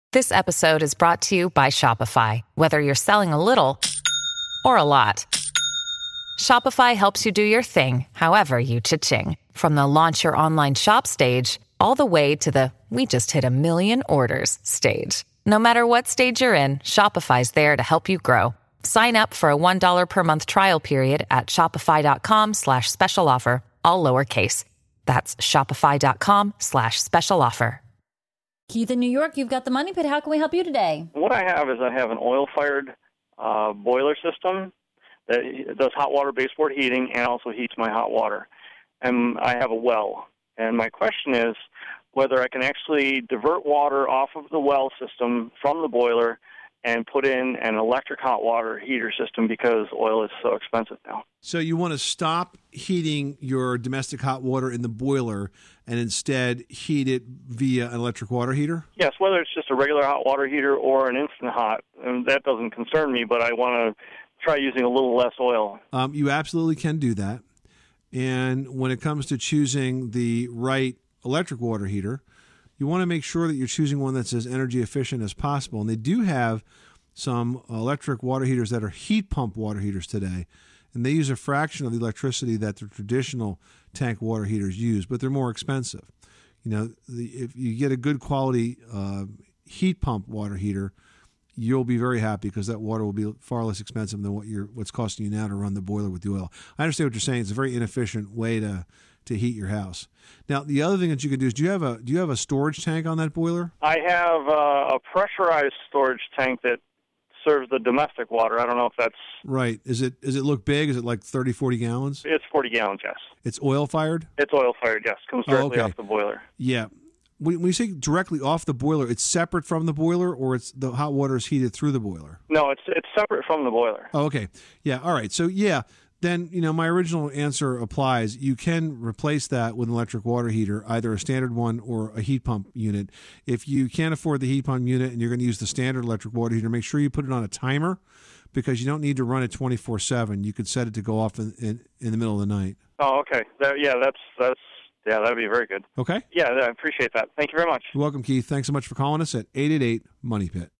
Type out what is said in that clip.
This episode is brought to you by Shopify. Whether you're selling a little or a lot, Shopify helps you do your thing, however you cha-ching. From the launch your online shop stage, all the way to the we just hit 1 million orders stage. No matter what stage you're in, Shopify's there to help you grow. Sign up for a $1 per month trial period at shopify.com/special offer, all lowercase. That's shopify.com/special offer. Keith in New York, you've got the Money Pit. How can we help you today? What I have is an oil-fired boiler system that does hot water baseboard heating and also heats my hot water. And I have a well. And my question is whether I can actually divert water off of the well system from the boiler and put in an electric hot water heater system because oil is so expensive now. So you want to stop heating your domestic hot water in the boiler and instead heat it via an electric water heater? Yes, whether it's just a regular hot water heater or an instant hot, and that doesn't concern me, but I want to try using a little less oil. You absolutely can do that. And when it comes to choosing the right electric water heater, you want to make sure that you're choosing one that's as energy efficient as possible. And they do have some electric water heaters that are heat pump water heaters today. And they use a fraction of the electricity that the traditional tank water heaters use, but they're more expensive. You know, if you get a good quality heat pump water heater, you'll be very happy because that water will be far less expensive than what's costing you now to run the boiler with the oil. I understand what you're saying. It's a very inefficient way to heat your house. Now, the other thing that you can do is, do you have a storage tank on that boiler? I have a pressurized storage tank that serves the domestic water. I don't know if that's... Right. Does it look big? Is it like 30, 40 gallons? It's 40 gallons, yes. It's oil-fired? It's oil-fired, yes. Comes directly off the boiler. Yeah. When you say directly off the boiler, it's separate from the boiler, or it's the hot water is heated through the boiler? No, it's separate from the boiler. Oh, okay. Yeah, all right. So, yeah, then, my original answer applies. You can replace that with an electric water heater, either a standard one or a heat pump unit. If you can't afford the heat pump unit and you're going to use the standard electric water heater, make sure you put it on a timer because you don't need to run it 24/7. You could set it to go off in the middle of the night. Oh, okay. That'd be very good. Okay. Yeah, I appreciate that. Thank you very much. You're welcome, Keith. Thanks so much for calling us at 888-MONEY-PIT.